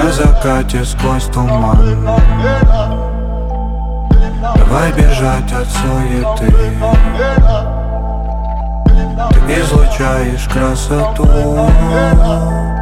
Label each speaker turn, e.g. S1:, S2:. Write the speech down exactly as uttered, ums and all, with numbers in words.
S1: на закате сквозь туман. Давай бежать от суеты. Ты излучаешь красоту.